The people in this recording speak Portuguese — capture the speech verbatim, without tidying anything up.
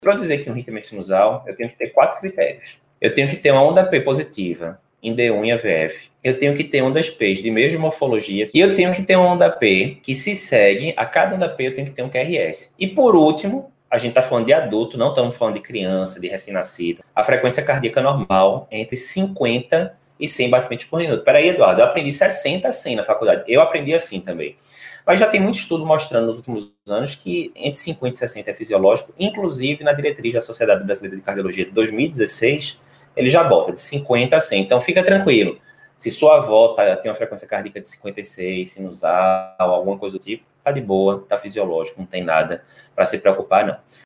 Para dizer que tem um ritmo sinusal, eu tenho que ter quatro critérios. Eu tenho que ter uma onda P positiva em D um e A V F. Eu tenho que ter ondas P de mesma morfologia. E eu tenho que ter uma onda P que se segue. A cada onda P eu tenho que ter um Q R S. E por último, a gente está falando de adulto, não estamos falando de criança, de recém-nascido. A frequência cardíaca normal é entre cinquenta e cem batimentos por minuto. Peraí, Eduardo, eu aprendi sessenta a cem na faculdade. Eu aprendi assim também. Mas já tem muito estudo mostrando nos últimos anos que entre cinquenta e sessenta é fisiológico, inclusive na diretriz da Sociedade Brasileira de Cardiologia de dois mil e dezesseis, ele já bota de cinquenta a cem. Então, fica tranquilo. Se sua avó tá, tem uma frequência cardíaca de cinquenta e seis, sinusal, alguma coisa do tipo, tá de boa, tá fisiológico, não tem nada para se preocupar, não.